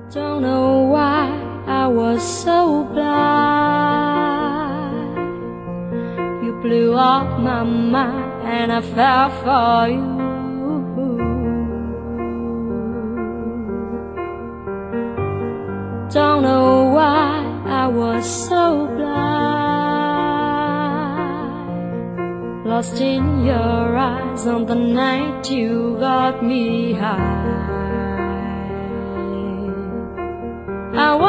Don't know why I was so blind. You blew up my mind and I fell for you. Don't know why I was so blind. Lost in your eyes on the night you got me high. I